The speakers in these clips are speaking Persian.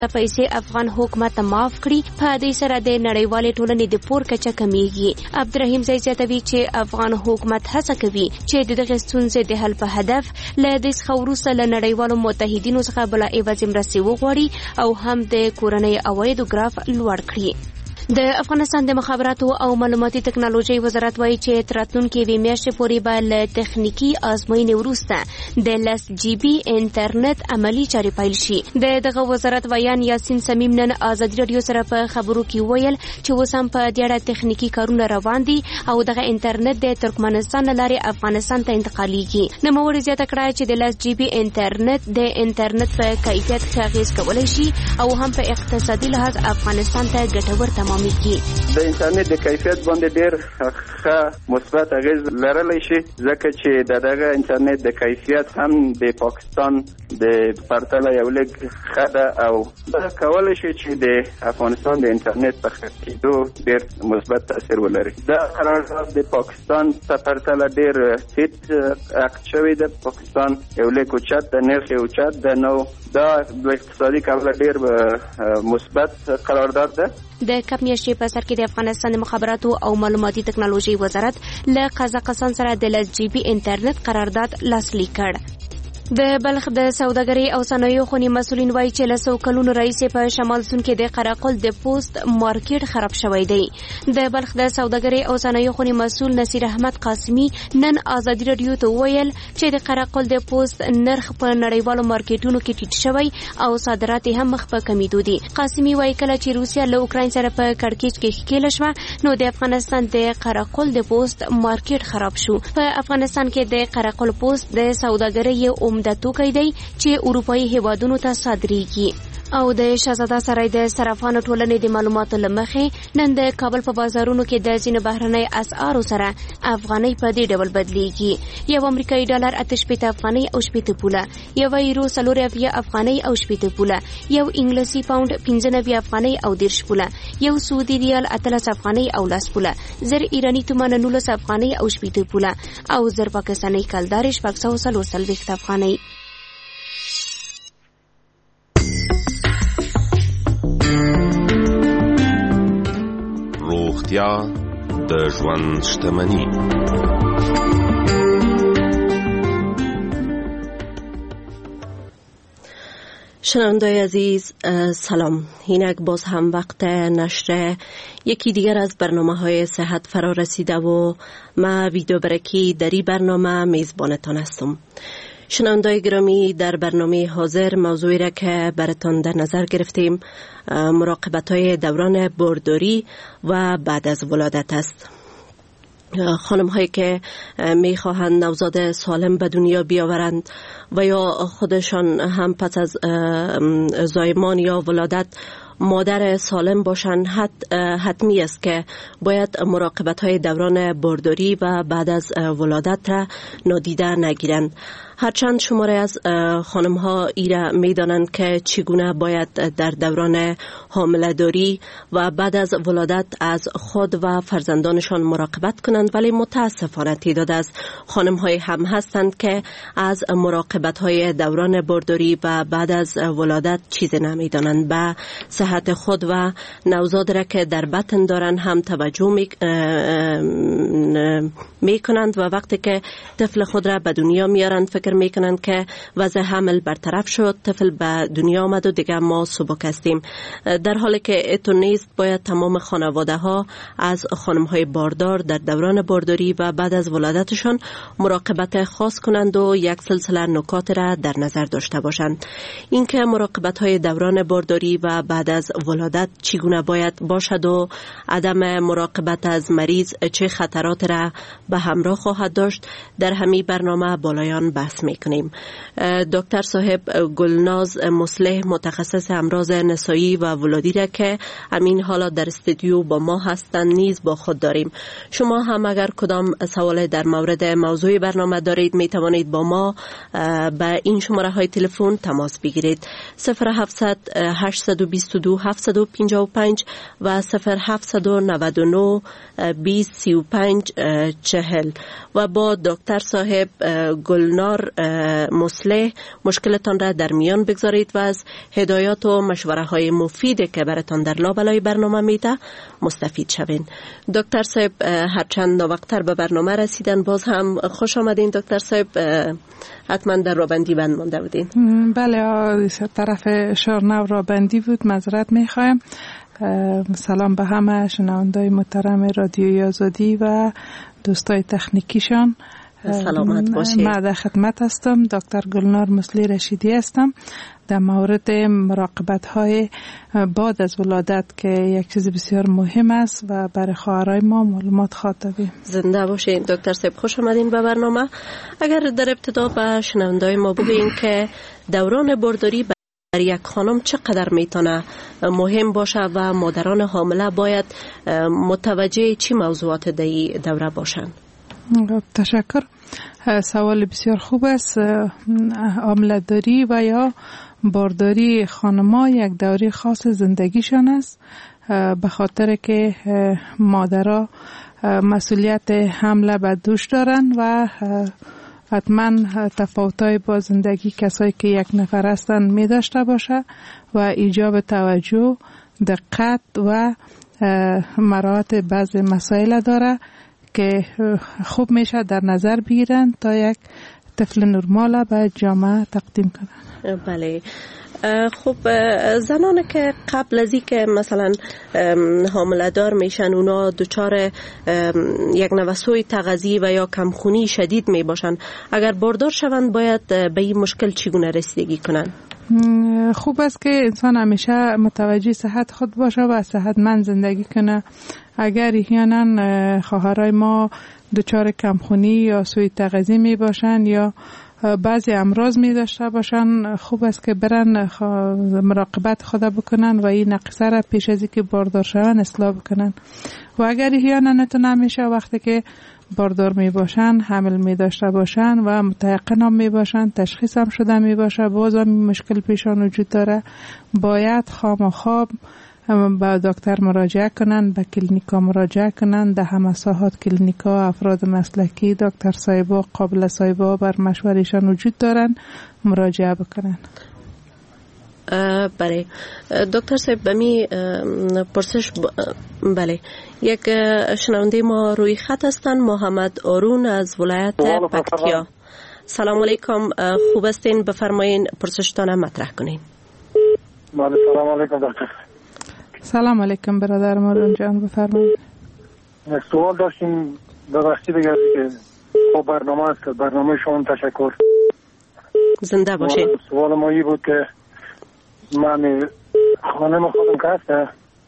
پیسې افغان حکومت معاف کړي. په دې سره د نړیوالې ټولنې د پور کچه کمیږي. عبدالرحیم زیاتوي چې افغان حکومت هڅه کوي چې دغه ستونزې د حل په هدف له دې څخه وروسته له نړیوالو متحدینو څخه بلا عوض مرستې وغواړي او هم د کورنۍ عوایدو ګراف لوړ کړي. د افغانستان د مخابراتو او معلوماتي ټکنالوژي وزارت وایي چې تر راتلونکې یوې میاشتې پورې به له تخنیکي ازموینې وروسته د 10 GB انټرنیټ عملي چارې پیل شي. دغه وزارت ویان یاسین سمیم نن ازادي راډیو سره په خبرو کې ویل چې اوس هم په دې اړه تخنیکي کارونه روان دي او دغه انټرنیټ د ترکمنستان له لارې افغانستان ته انتقالېږي. نوموړي زیاته کړه چې د 10 GB انټرنیټ د انټرنیټ په کیفیت ښه اغېز کولی شي او هم په اقتصادي لحاظ افغانستان ته ګټور تمام د انټرنیټ د کیفیت باندې ډېر ښه مثبت اغېز لرلی شي ځکه چې دغه انټرنیټ د کیفیت هم د پاکستان د پرتله یو لږ ښه ده او دا کولی شي چې د افغانستان د انټرنیټ په ښه کېدو ډېر مثبت تاثیر ولري. دا قرارداد د پاکستان په پرتله ډېر ټیټ عقد شوی ده. پاکستان یو لږ اوچت ده، نرخ یې اوچت ده، نو دا د اقتصادي کبله ډېر مثبت قرارداد ده. د کپ میاشتې په سر کې د افغانستان د مخابراتو او معلوماتي ټکنالوژي وزارت له قزاقستان سره د 10 GB انټرنیټ قرارداد لاسلیک کړ. د بلخ د سوداګرۍ او صنایعو خونې مسولین وایي چې له 100 کلونو راهیسې په شمال سون کې د قراقل د پوسټ مارکیټ خراب شوی دی. د بلخ د سوداګرۍ او صنایعو خونې مسول نصیر احمد قاسمی نن ازادي راډیو ته ویل چې د قراقل د پوسټ نرخ په نړیوالو مارکیټونو کې ټیټ شوی او صادرات هم مخ په کمیدو دي. قاسمی وایي کله چې روسیا له اوکراین سره په کړکېچ کې ښکېله شوه نو د افغانستان د قراقل د پوسټ مارکیټ خراب شو. په افغانستان کې د قراقل پوسټ د سوداګرۍ د توکي دی چې اروپایي هیوادونو ته صادریږي. او د شهزاده سرای د صرافانو ټولنې د معلوماتو لمخې نن د کابل په بازارونو کې د ځینو بهرنۍ اسعارو سره افغانۍ په دې ډول بدلیږي. یو امریکایي ډالر 88 افغانۍ او 80 پوله، یو یورو 40 افغانۍ او 80 پوله، یو انګلیسي پاوند 95 افغانۍ او 10 پوله، یو سعودي ریال 13 افغانۍ او 10 پوله، زر ایرانی تومان 19 افغانۍ او 80 پوله او زر پاکستاني کلدار 640 افغانۍ. روغتیا د ژوند شتمني. شنوندای عزیز سلام. اینک باز هم وقت نشر یکی دیگر از برنامه‌های صحت فرا رسیده و ما ویدیو برکی در این برنامه میزبانتان هستم. شنوندای گرامی، در برنامه حاضر موضوعی را که براتان در نظر گرفتیم مراقبت‌های دوران بارداری و بعد از ولادت است. خانم هایی که می خواهند نوزاد سالم به دنیا بیاورند و یا خودشان هم پس از زایمان یا ولادت مادر سالم باشند حتمی است که باید مراقبت های دوران بارداری و بعد از ولادت را نادیده نگیرند. هرچند شماره از خانم ها ایره می دانند که چگونه باید در دوران حامله‌داری و بعد از ولادت از خود و فرزندانشان مراقبت کنند، ولی متاسفانه تعداد از خانم های هم هستند که از مراقبت های دوران بارداری و بعد از ولادت چیزی نمی دانند. به صحت خود و نوزاد را که در بطن دارند هم توجه می کنند و وقتی که طفل خود را به دنیا میارند فکر میکنند که وضع حمل برطرف شد، طفل به دنیا آمد و دیگه ما سبک هستیم، در حالی که اتو نیست. باید تمام خانواده ها از خانم های باردار در دوران بارداری و بعد از ولادتشان مراقبت خاص کنند و یک سلسله نکات را در نظر داشته باشند. اینکه مراقبت های دوران بارداری و بعد از ولادت چگونه باید باشد و عدم مراقبت از مریض چه خطرات را به همراه خواهد داشت، در همین برنامه بالایان بحث میکنیم. دکتر صاحب گلناز مصلح متخصص امراض نسایی و ولادی را که همین حالا در استودیو با ما هستند نیز با خود داریم. شما هم اگر کدام سوال در مورد موضوع برنامه دارید می توانید با ما به این شماره های تلفن تماس بگیرید. 0700 822 02755 و 0799 2035 40 و با دکتر صاحب گلنار مصلح مشکلتان را در میان بگذارید و از هدایات و مشوره های مفیدی که براتان در لابلای برنامه میده مستفید شوین. دکتر صاحب هرچند نوقتر به برنامه رسیدن، باز هم خوش آمدین. دکتر صاحب حتما در رابندی بند مانده بودین. بله، طرف شارنو رابندی بود، معذرت میخوایم. سلام به همه شنوندای محترم رادیوی آزادی و دوستای تکنیکیشان. سلامت باشید. من در خدمت هستم. دکتر گلنار مصلح رشیدی هستم در مورد مراقبت های بعد از ولادت که یک چیز بسیار مهم است و برای خواهرای ما معلومات خاطبی. زنده باشین دکتر صاحب، خوش آمدین به برنامه. اگر در ابتدا به شنوندای ما بگوین که دوران بارداری برای یک خانم چقدر میتونه مهم باشه و مادران حامله باید متوجه چی موضوعات در دوره باشن؟ تشکر. سوال بسیار خوب است. حامله‌داری و یا بارداری خانم‌ها یک دوره خاص زندگیشان است، به خاطر که مادرها مسئولیت حمل به دوش دارن و حتما تفاوت‌های با زندگی کسایی که یک نفر هستند می داشته باشه و ایجاب توجه، دقت و مراعات بعض مسائل داره که خوب میشه در نظر بگیرن تا یک طفل نرمال به جامعه تقدیم کنن. بله. خب زنان که قبل از این که مثلا حامله دار میشن اونا دچار یک نوسوی تغذیه و یا کمخونی شدید می باشن، اگر باردار شوند باید به این مشکل چگونه رسیدگی کنن؟ خوب است که انسان همیشه متوجه صحت خود باشه و صحتمند زندگی کنه. اگر احیانا خواهرای ما دچار کمخونی یا سوء تغذیه می باشن یا بعضی امراض می داشته باشن، خوب است که برن مراقبت خود بکنن و این نقصه را پیش از اینکه باردار شوند اصلاح بکنن. و اگر احیانا نتونه میشه وقتی که باردار می باشن، حمل می داشته باشن و متيقن هم می باشن، تشخیص هم شده می باشه، باز هم مشکل پیشان وجود داره، باید خامخواب با دکتر مراجعه کنن، به کلینیکا مراجعه کنن. در همه ساحات کلینیکا افراد مسلکی، دکتر صاحبا، قابل صاحبا بر مشورهشان وجود دارن، مراجعه بکنن. بله دکتر صاحب، بمی پرسش بله یک شنونده ما روی خط هستن، محمد آرون از ولایت پکتیا. سلام علیکم، خوب هستین؟ بفرمایین پرسشتان مطرح کنین. بله سلام علیکم دکتر. سلام علیکم برادر مارون جان، بفرمایید. یک سوال داشتیم، ببخشید دیگه که خب برنامه است، برنامه شما تشکر. زنده باشید. سوال ما این بود که من خانم خودم که هسته.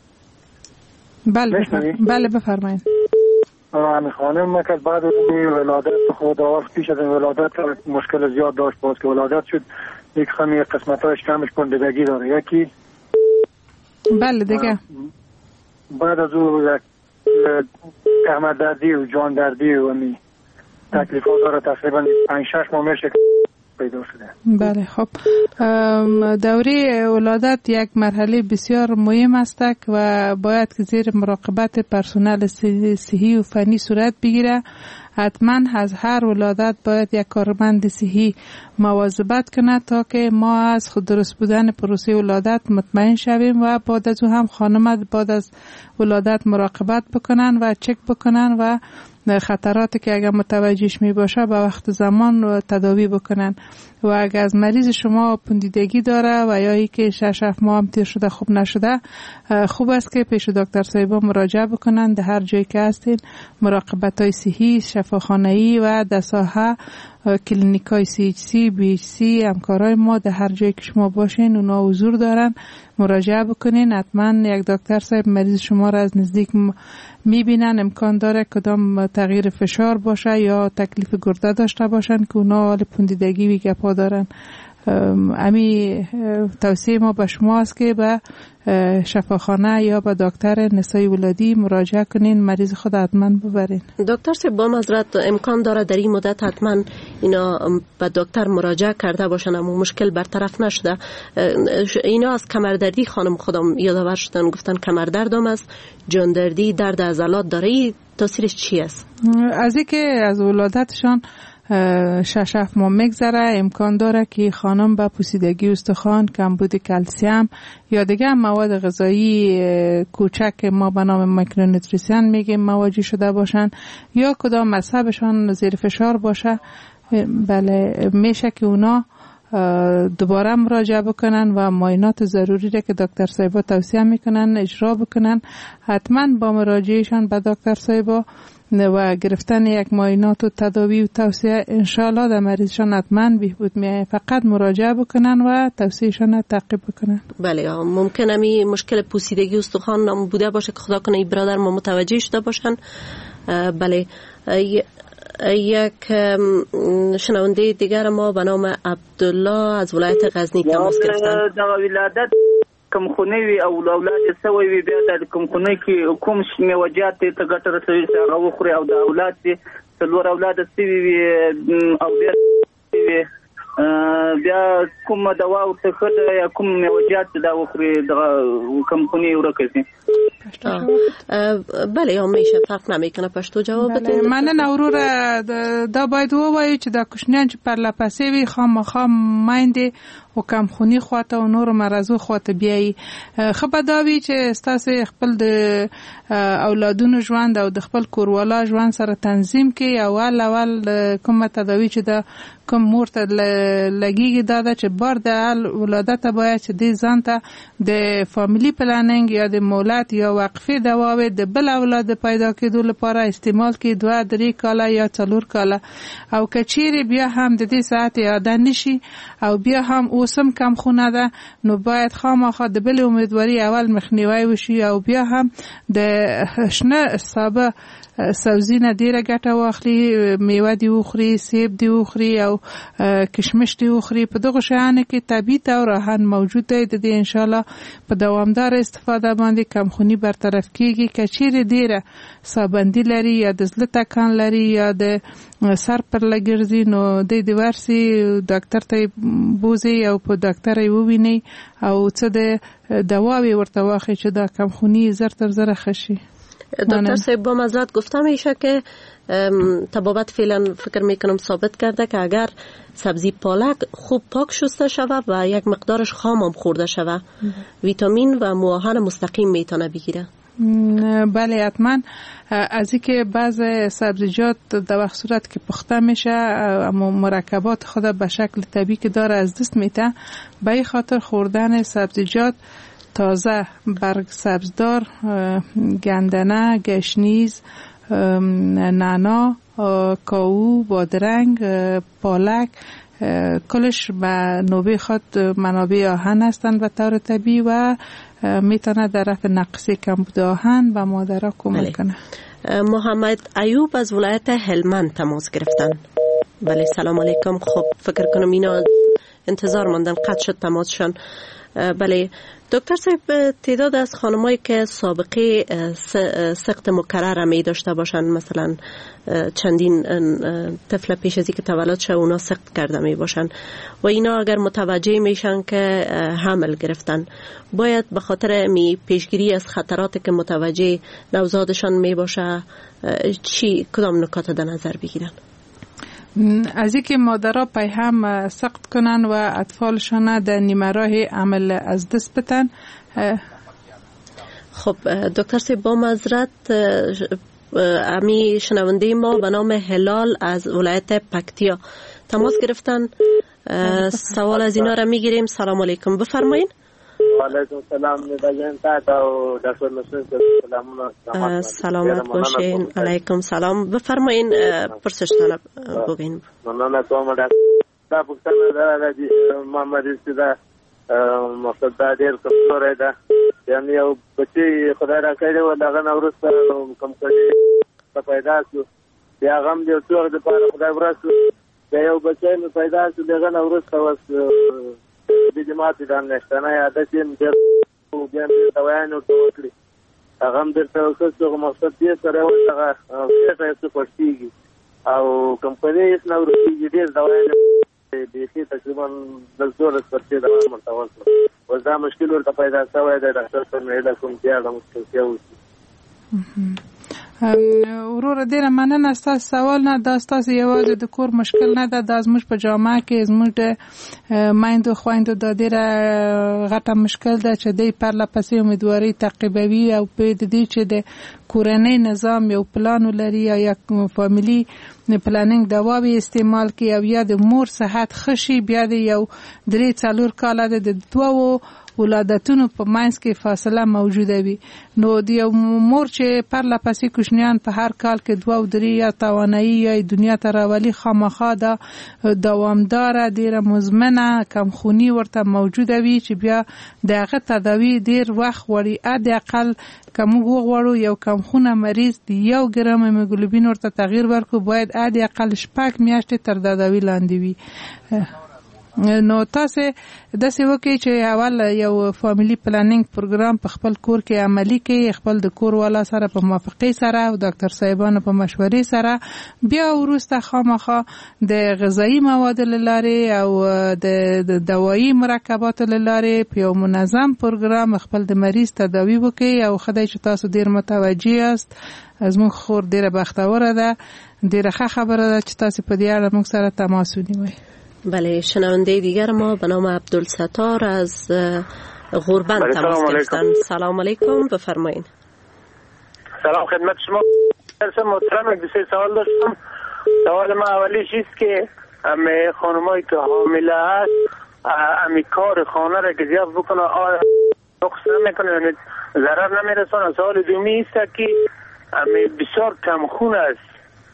بله بفرمایید. من خانم که بعد از ولادت خود آورد پیش از ولادت مشکل زیاد داشت، باز که ولادت شد یک خمی قسمتایش کمش کندگی داره یکی. بله دیگه بعد از او یک کمر دردی و جان دردی و می تکلیف ها داره، تقریبا 5-6 ماه میشه پیدا شده. بله خب دوره ولادت یک مرحله بسیار مهم است و باید که زیر مراقبت پرسنل صحی و فنی صورت بگیره. حتما از هر ولادت باید یک کارمند صحی مواظبت کنه تا که ما از خود درست بودن پروسه ولادت مطمئن شویم و بعد از او هم خانم بعد از ولادت مراقبت بکنن و چک بکنن و خطراتی که اگر متوجهش می باشه به وقت زمان تداوی بکنن. و اگر از مریض شما پوندیدگی داره و یا ای که 6 ماه هم تیر شده خوب نشده، خوب است که پیش دکتر صاحبا مراجعه بکنن. در هر جایی که هستین مراقبت های صحی، شفاخانه‌ای و در ساحه کلینیکای CHC، BHC، همکارای ما در هر جایی که شما باشین اونا حضور دارن، مراجعه بکنین. حتما یک دکتر صاحب مریض شما را از نزدیک میبینن. امکان داره کدام تغییر فشار باشه یا تکلیف گرده داشته باشن که اونا حال پوندیدگی و گپا دارن. امی توصیه ما به شما است که به شفاخانه یا به دکتر نسای ولادی مراجعه کنین، مریض خود حتما ببرین. دکتر صاحب با معذرت امکان داره در این مدت حتما اینا به دکتر مراجعه کرده باشن اما مشکل برطرف نشده؟ اینا از کمردردی خانم خودم یادآور شدن، گفتن کمردردم است، جاندردی، درد عضلات داره، تاثیرش چی است؟ از اینکه از ولادتشان 6-7 ماه میگذره امکان داره که خانم با پوسیدگی استخوان، کمبود کلسیم یا دیگه مواد غذایی کوچک ما به نام مایکرونوتریسیون میگیم مواجه شده باشن یا کدام مذهبشان زیر فشار باشه. بله میشه که اونا دوباره مراجعه بکنن و معاینات ضروری را که دکتر صاحبا توصیه میکنن اجرا بکنن. حتما با مراجعهشان به دکتر صاحبا و گرفتن یک معاینات و تداوی و توصیه انشالله در مریضشان حتما بهبود میاد. فقط مراجعه بکنن و توصیهشان تعقیب بکنن. بله ممکنه می مشکل پوسیدگی استخوان بوده باشه که خدا کنه برادر ما متوجه شده باشن. بله یک شنونده دیگر ما به نام عبدالله از ولایت غزنی تماس گرفتن. در ولادت کوم خونه وی او اولاد سوي وی بیا د کوم خونه کې کوم میوجات ته ګټه رسوي چې هغه خوري او د اولاد دي څلور اولاد سوي وی او بیا کوم دوا او څه یا کوم میوجات دا خوري د کوم خونه ورکه. بله یا میشه فرق نمیکنه پشتو جواب بده. من نورور دا باید ووایو چې دا کوشنیان چې پر لپسې وي خامخا مایندې و کم خونی خواته و نور مرزو خواته بیایی. خبر داوی چې استاس خپل د اولادونو ژوند او د خپل کوروالا ژوند سره تنظیم کې اول کومه تداوی چې د کوم مور ته لګیږي دا چې بار د ولادت باید چې دې ځان ته د فامیلی پلانینګ یا د مولات یا وقفه دواوی د بل اولاد پیدا کېدو لپاره استعمال کې 2-3 کاله یا 4 کاله او کچيري بیا هم د دې ساعت یاد نشي او بیا هم اوسم کم خونه ده نو باید خامخا د بل امیدواري اول مخنیوي وشي او بیا هم د شنه سابه سبزی نه ډیره ګټه واخلي، میوه دی وخوري، سیب دی وخوري او کشمش دی وخوري. په دغه شیانو کې طبیعي او راحت موجود دی. د دې ان شاء الله په دوامدار استفاده باندې کمخونی برطرف کیږي. کچیر ډیره سابندی لري یا د زړه تکان لري یا د سر پر لګرځي نو د ورسي ډاکټر ته بوزي او په ډاکټر یې وویني او څه د دواوی ورته واخلي چې دا کمخونی زر تر زر خشي. دکتر صاحب با معذرت گفتم میشه که طبابت فعلا فکر میکنم ثابت کرده که اگر سبزی پالک خوب پاک شسته شوه و یک مقدارش خام هم خورده شوه ویتامین و معاون مستقیم میتونه بگیره. بله حتما. از اینکه بعض سبزیجات در وقت صورت که پخته میشه اما مرکبات خود به شکل طبیعی که داره از دست میته، به این خاطر خوردن سبزیجات تازه، برگ سبزدار، گندنه، گشنیز، نعنا، کاهو، بادرنگ، پالک کلش به نوبه خود منابع آهن هستند به طور طبیعی و میتونه در رفع نقص کمبود آهن به مادرها کمک کنه. محمد ایوب از ولایت هلمند تماس گرفتن. بله سلام علیکم. خب فکر کنم اینا انتظار ماندن قطع شد تماسشان. بله دکتر صاحب تعداد از خانمایی که سابقه سقط مکرر می داشته باشن، مثلا چندین طفل پیش از اینکه تولد شه اونا سقط کرده می باشن و اینا اگر متوجه میشن که حمل گرفتن، باید به خاطر پیشگیری از خطراتی که متوجه نوزادشان می باشه کدام نکات در نظر بگیرن؟ از اینکه مادرها پی هم سقط کنن و اطفالشان در نیمه راه عمل از دست بتن. خب دکتر صاحب با معذرت امی شنونده ما به نام هلال از ولایت پکتیا تماس گرفتن. سوال از اینا را میگیریم. سلام علیکم بفرمایین. علیکم سلام می‌بینید تا دکتر مسعود سلامت باشین. علیکم سلام بفرمایین پرسشتان بگین. مننه کوم دا پښتنه راځي محمد استدا مقصد دا ډیر کمزور ده یعنی یو بچي خدای را کړی و دغه نورس کم کړی په پیدا شو بیا غم دې څو د پاره خدای ورسو د یو بچی مې پیدا شو دغه نه وروسته اوس د ماتې دا میاشتنی عادت یې ډېر بیا مې دوايانې ورته وکړي هغه هم بېرته وکړ چې مقصد دې سره اوس هغه پېښه یې څه پړسېږي او کمپنۍ هېڅ نه ورکېږي ډېر دوايانې بیخي تقریبا 10-12 پرچې دوا ورته ورکړه اوس دا مشکل ورته پیدا شوی دی ډاکټر صاحب مې هیله کوم چې هغه مشکلتیا وشي. وروره ډیره مننه ستاسو سوال نه دا ستاسو یوازې د کور مشکل نه ده دا زموږ په جامعه کې زموږ د میندو خویندو دا ډیره غټه مشکل ده چې دوی پرله پسې امیدواري تعقیبوي او په دې چې د کورنۍ نظام یو پلان ولري یا یک فامیلی پلانینګ دواوی استعمال کوي او یا د مور صحت خشي بیا د یو 3-4 کاله د دوو ولادتونو په منځ کې فاصله موجوده وي نو د یو مور چې پرله پسې کوچنیان په هر کال کې 2-3 یا توانایي یا دنیا ته راولي خامخا دا دوامداره ډیره مزمنه کمخونی ورته موجوده وي چې بیا دغه تداوی ډیر وخت وړي حداقل کوم وغوړو یو کمخونه مریض د 1 ګرام هیموګلوبین ورته تغییر ورکړو باید حداقل 6 میاشتې تر تداوی لاندې وي نو تاسو داسې وکړئ چې اول یو فامیلی پلانینګ پروګرام په خپل کور کې عملی کړئ خپل د کور والا سره په موافقه سره او ډاکټر صاحبانو په مشورې سره بیا وروسته خامخا د غذایی مواد لاره او د دوايي مرکبات لاره په یو منظم پروګرام خپل د مریض تداوی وکړئ او خدای چې تاسو ډیر متوجه یاست از مون خور ډیره بختوره ده ډیره ښه خبره ده چې تاسو په دې اړه موږ سره تماس ونیوئ. بله شنونده دیگر ما به نام عبدالستار از غوربند تماس گرفتن. سلام علیکم بفرمایید. سلام خدمت شما محترم یک سه سوال داشتم. سوال ما اولیش است که همه خانمایی که حامله هست امی کار خانه را که زیاد بکنه آیا نقص نمیکنه یعنی ضرر نمیرسونه. سوال دومی است که امی بسیار کم خون است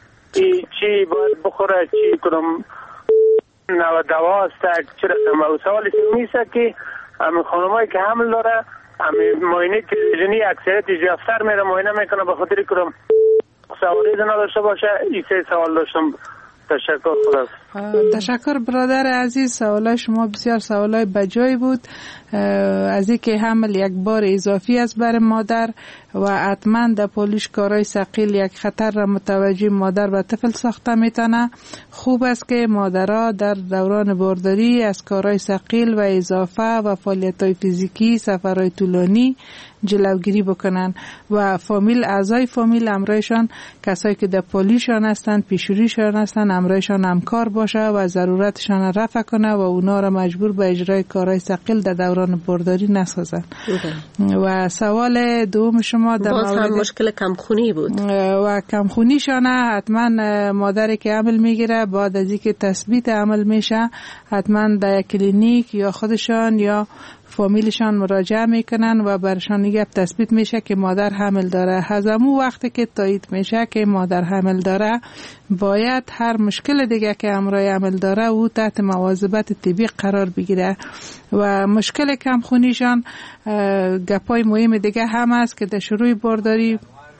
چی باید بخوره چی کنم نو دوا است چرا سوال سومی است که همه خانمایی که حمل داره همه معاینه تلویزیونی اکثریت جفتر میره معاینه میکنه به خاطر کنم سوالی نداشته باشه. این سه سوال داشتم. تشکر خدا. تشکر برادر عزیز سوالای شما بسیار سوالای بجای بود از اینکه حمل یک بار اضافی است بر مادر و حتما در پولیش کارای ثقیل یک خطر را متوجه مادر و طفل ساخته میتونه. خوب است که مادرها در دوران بارداری از کارای ثقیل و اضافه و فعالیت‌های فیزیکی سفرهای طولانی جلوگیری بکنن و فامیل اعضای فامیل همراهشان کسایی که در پولیشان هستند پیشوریشان هستند همراهشان همکار باشه و ضرورتشان رفع کنه و اونا را مجبور به اجرای کارهای ثقیل در دوران بارداری نسازن. و سوال دوم شما در مورد مشکل کمخونی بود و کمخونیشان حتما مادری که عمل میگیره بعد از اینکه تثبیت عمل میشه حتما در کلینیک یا خودشان یا فامیلشان مراجعه میکنن و برشان یک تثبیت میشه که مادر حمل داره. هزمو وقتی که تایید میشه که مادر حمل داره باید هر مشکل دیگه که همراه حمل داره او تحت مواظبت طبی قرار بگیره. و مشکل کمخونیشان گپای مهم دیگه هم است که در شروع بارداری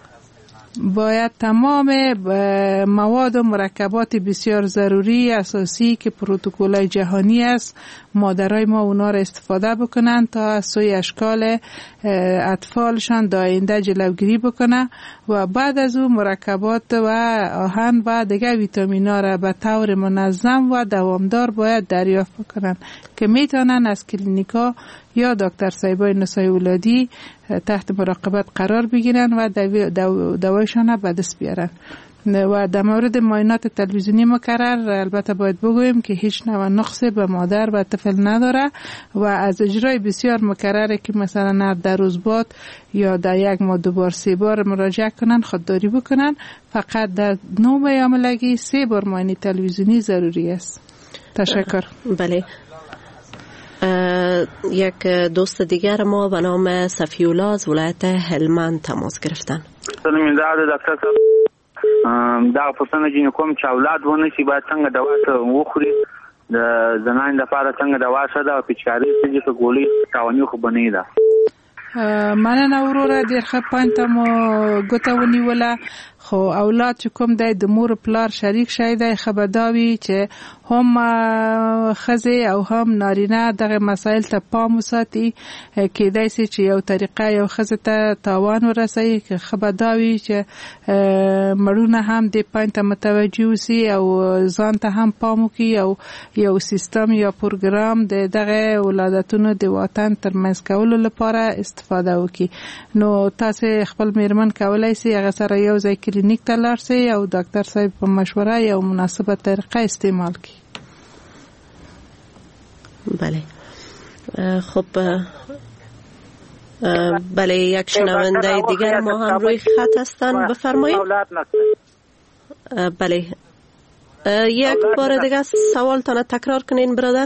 باید تمام مواد و مرکبات بسیار ضروری اساسی که پروتکل جهانی است مادرای ما اونا را استفاده بکنن تا از سوی اشکال اطفالشان در آینده جلوگیری بکنه و بعد از اون مرکبات و آهن و دیگه ویتامینا را به طور منظم و دوامدار باید دریافت بکنن که میتونن از کلینیکا یا دکتر صاحبای نسای ولادی تحت مراقبت قرار بگیرن و دوایشان به دست بیارن. و در مورد معاینات تلویزیونی مکرر البته باید بگویم که هیچ نوع نقصی به مادر و طفل نداره و از اجرای بسیار مکرره که مثلا هر 2 روز بعد یا در یک ماه 2 بار 3 بار مراجعه کنن خودداری بکنن. فقط در نوع حاملگی 3 بار معاینه تلویزیونی ضروری است. تشکر. بله یک دوست دیگر ما به نام صفی‌الله از ولایت هلمند تماس گرفتن. سلام دکتر دا پوښتنه چې کوم چې اولاد ونه شي باید څنګه دوا وخوري د زنان لپاره څنګه دوا شته او پیچکاري چې په ګولۍ تاوانیو خو بنې ده. مننه وروره، ډېر ښه پوینټ ته مو ګوته ونیوله. خو اولاد چې کوم دی د مور پلار شریک شی دی، ښه به دا وي چې هم ښځې او هم نارینه دغه مسایل ته پام وساتي. کیدای شي چې یو طریقه یو ښځې ته تاوان ورسوي، که ښه به دا وي چې مړونه هم دې پوینټ ته متوجه اوسي او ځان ته هم پام وکړي او یو سیستم یا پروګرام د دغه ولادتونو د واټن ترمنځ کولو لپاره استفاده وکړي. نو تاسو خپل میرمن کولای شي هغه سره یو ځای کلینیک ته لاړ شي او ډاکټر صاحب په مشوره یو مناسبه طریقه استعمال کړي. بله. خب بله، یک شنونده دیگر ما هم روی خط هستن، بفرمایید. بله، یک بار دیگه سوالتان تکرار کنین برادر.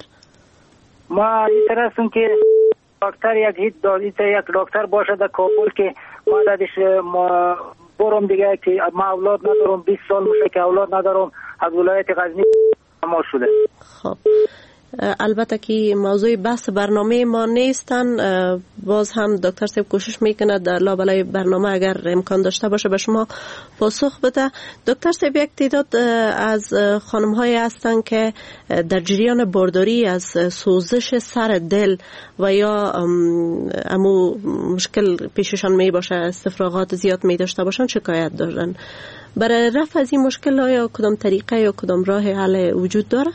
ما این طرح هستم که دکتر یک دکتر باشه در کابل که ما دادش برم دیگه که ما اولاد ندارم، 20 سال میشه که اولاد ندارم، از ولایت غزنی ما شده. خب البته که موضوع بحث برنامه ما نیستن، باز هم دکتر صاحب کوشش میکنه در لابلای برنامه اگر امکان داشته باشه به شما پاسخ بده. دکتر صاحب، یک تعداد از خانم های هستن که در جریان بارداری از سوزش سر دل و یا امو مشکل پیششان می باشه، استفراغات زیاد می داشته باشن، شکایت دارن. برای رفع از این مشکل آیا کدام طریقه یا کدام راه حل وجود داره؟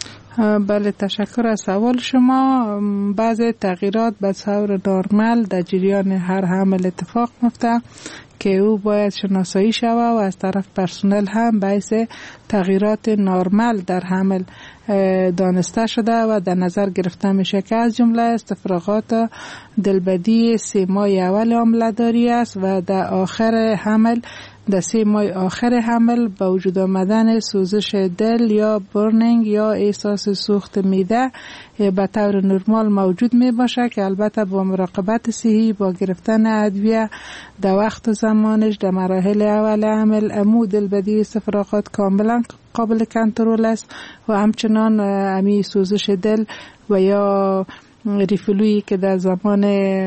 بله، تشکر از سوال شما. بعض تغییرات به طور نرمال در جریان هر حمل اتفاق میفته که او باید شناسایی شود و از طرف پرسنل هم باعث تغییرات نرمال در حمل دانسته شده و در نظر گرفته میشه که از جمله استفراغات دلبدی 3 ماه اول حامله‌داری است و در آخر حمل در 3 ماه آخر حمل با وجود آمدن سوزش دل یا برنینگ یا احساس سوخت معده به طور نرمال موجود می باشه که البته با مراقبت صحی با گرفتن ادویه در وقت و زمانش در مراحل اول حمل امو دلبدی استفراغات کاملا قابل کنترل است و همچنان امی سوزش دل و یا ریفلویی که در زمان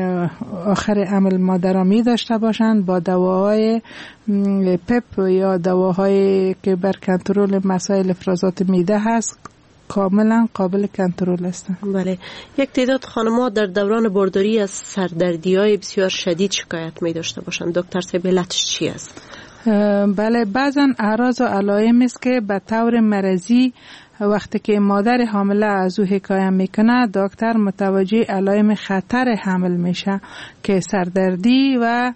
آخر حمل مادرها می داشته باشند با دواهای پپ یا دواهایی که بر کنترل مسائل افرازات معده هست کاملا قابل کنترل هستند. بله، یک تعداد خانم‌ها در دوران بارداری از سردردی‌های بسیار شدید شکایت می داشته باشند. دکتر صاحب علتش چی است؟ بله، بعضا اعراض و علائم است که به طور مرضی وقتی که مادر حامله از او حکایت میکنه دکتر متوجه علائم خطر حمل میشه که سردردی و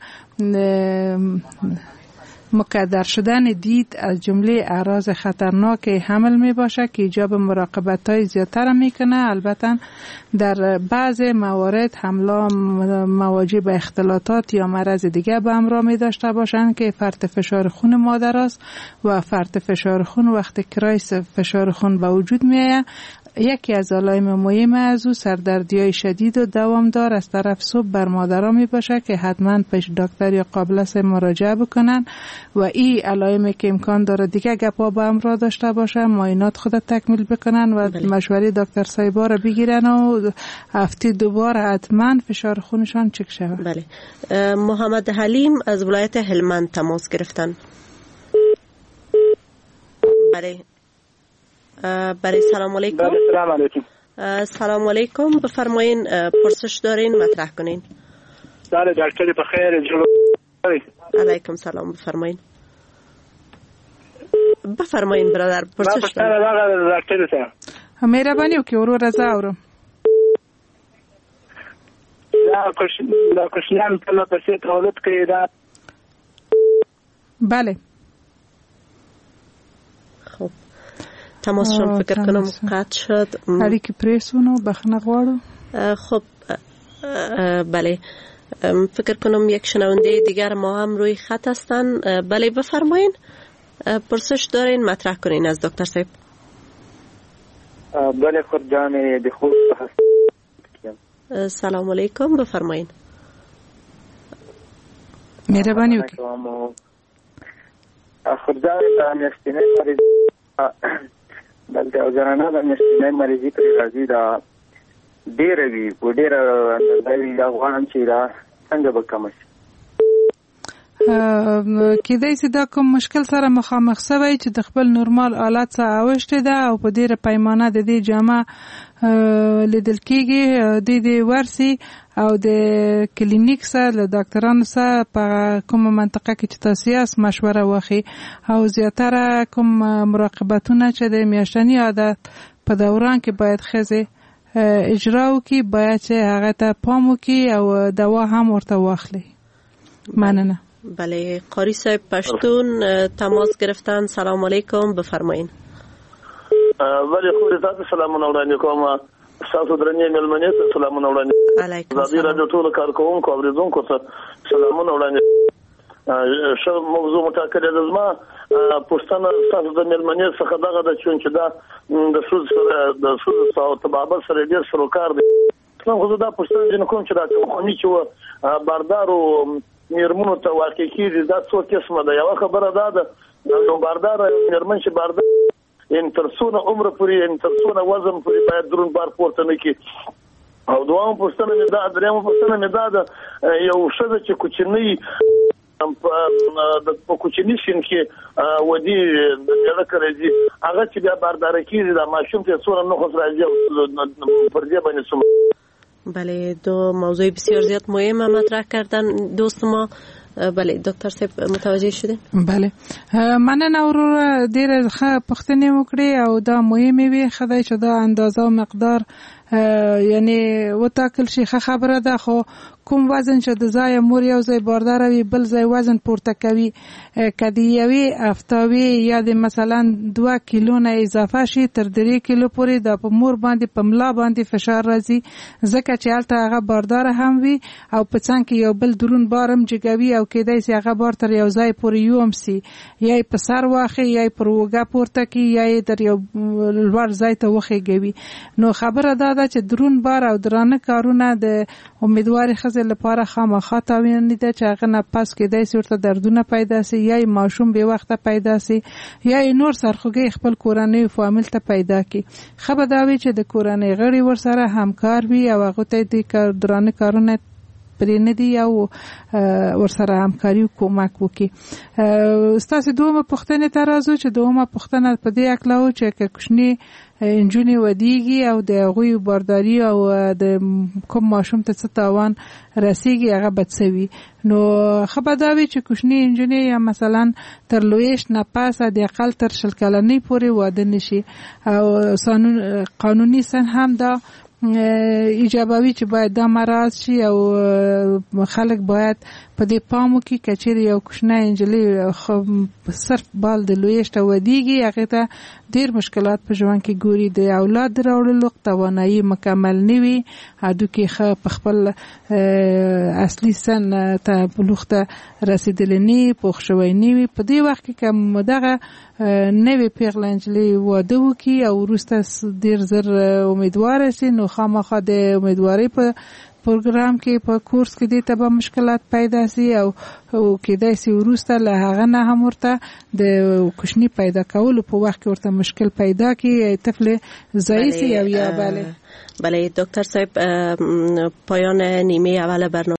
مکدر شدن دید از جمله اعراض خطرناک حمل می باشه که ایجاب مراقبت های زیادتر میکنه. البته در بعض موارد حمله مواجه به اختلاطات یا مرض دیگه به همراه می داشته باشند که فرط فشار خون مادر است و فرط فشار خون وقتی کرایس فشار خون به وجود می آید. یکی از علائم مهم از او سردردی‌های شدید و دوامدار از طرف صبح بر مادرها می باشه که حتما پیش دکتر یا قابل است مراجعه بکنن و این علائمی که امکان داره دیگه گپا با همراه داشته باشه معاینات خود تکمیل بکنن و مشوره دکتر صاحبا رو بگیرن و هفته 2 بار حتما فشار خونشان چک شود. بله. محمد حلیم از ولایت هلمند تماس گرفتن. بله. بله، سلام علیکم. بله، سلام علیکم. سلام علیکم، بفرمایین پرسش دارین مطرح کنین. بله، دکتر بخیر. علیکم سلام، بفرمایین. بفرمایین برادر، پرسش دارین. دکتر مهربانی وکړئ ورور زه اورم. دا کوشنیان په لپسې تولد کوي دا. بله. خب تماسشان فکر کنم قطع شد. اړیکې پریسونو بخنه غواړو. خب بله، فکر کنم یک شنونده دیگر ما هم روی خط هستن. بله بفرمایین، پرسش دارین مطرح کنین از دکتر صاحب. بله خود جان دی خوب هست. سلام علیکم، بفرمایین. مهربانی وکړئ. خود جان د میاشتنۍ مریض بلکې او زنانه د میاشتنۍ مریضي پرې راځي دا ډېره وي په ډېره اندازه وي. دا غواړم چې دا څنګه به کم شي؟ کېدای شي دا کوم مشکل سره مخامخ شوی چې د خپل نورمال حالت څخه اوښتې ده او په ډېره پیمانه د دې جامه لیدل کېږي د ورسي او د کلینیک سره له ډاکټرانو سره په کومه منطقه کې چې تاسو یاست مشوره واخلئ او زیاتره کوم مراقبتونه چې د میاشتني عادت په دوران کې باید ښځې اجرا وکړي باید چې هغه ته پام وکړي او دوا هم ورته واخلي. مننه. بله قاری صاحب پشتون تماس گرفتن. سلام علیکم بفرمایید. ولی خود تاسو سلامونه وړاندې کوم. تاسو درنې ملمنې ته سلامونه وړاندې. علیکم السلام. د راډیو ټول کارکونکو او اوریدونکو ته سلامونه وړاندې. شو موضوع متأکد زما پښتنه تاسو د ملمنې څخه دغه د چې دا د سود او تبابت سره ډیر سروکار دی. نو دا پښتنه جن کوم چې دا کومي چې باردارو میرمنو ته واقع کیږي دا څو قسمه ده. یو خبره ده نو باردار میرمن چې باردار ان ترسونه عمر پوری ان ترسونه وزن پوری باید درون بار پورته نه کی. او دوام پښتنه مې دا درېمه پښتنه مې دا یو شذ چې کوچنی په کوچنی شین کې ودی د لکه دي هغه چې بیا باردار کیږي دا ماشوم ته څونه نه خو راځي پر دې باندې سم. بله دو موضوع بسیار زیاد مهم مطرح کردن دوست ما. بله دکتر صاحب متوجه شدین؟ بله مننه ورور ډیر ښه پوښتنې وکړې او دا مهمه وي خدای چې دا اندازه او مقدار یعنی وټاکل شي خبره ده. خو کوم وزن چې د ځای مور یو ځای باردار وي بل ځای وزن پورته کوي کدی یوي افتاوي یا د مثلا 2 کیلو نه اضافه شي تر 3 کیلو پورې د مور باندې په ملا باندې فشار راځي ځکه چې الته هغه باردار هم وي او په څنګ کې یو بل درون بارم جګوي او کېدای شي هغه بار تر یو ځای پورې یوم سي یا په سر واخی یا پر وګه پورته کی یا در یو لوړ ځای ته وخیږي. نو خبره ده چې درون بار او درانه کارونه د امیدواري خزه لپاره خامخا تاوین دي چې هغه نه پس کېدای شي ورته دردونه پیدا شي یا ماشوم به وخت پیدا شي یا نور سرخوږي خپل کورنۍ فامیل ته پیدا کی. خبر دا وی چې د کورنۍ غړي ورسره همکار وي او هغه ته د درانه کارونه پرې نه دی او ورسره همکاري او کومک وکړي. ستاسو دومره پوښتنه ته راځو چې دومره پوښتنه په دې اکلاو چې کوښنی انجونی ودیږي او د غوی بارداری او د کوم ماشوم ته څه تاوان رسیږي هغه بچوي. نو خبرداري چې کوښنی انجونی یا مثلا تر لویش نه پاسه د اقل تر 20 کلنۍ پورې واده نشي او قانوني سن هم دا ایجابوي چې باید دا مراعات شي او خلک باید په دې پام وکړي کچېر یو کوښنی انجلي صرف بال د لویشت ودیږي هغه ته ډیر مشکلات په ژوند کې ګوري د اولاد راوړلو توانایي مکمل نوي هډو کې په خپل اصلي سن ته بلوغته رسیدلې نه پوښ شوی نه په دې وخت کې کوم دغه نوې پیغله انجلي واده وکړي او وروسته ډیر زر امیدوار شي نو خامخا د امیدواري په پروګرام کې په کورس کې د تبه مشکلات پیدا شي او کېدای شي وروسته له هغه نه هم ورته د کوښنی پیدا کولو په وخت کې ورته مشکل پیدا کی طفل ضعیف یا بله. بله دکتر صاحب پایان نیمه اول برنامه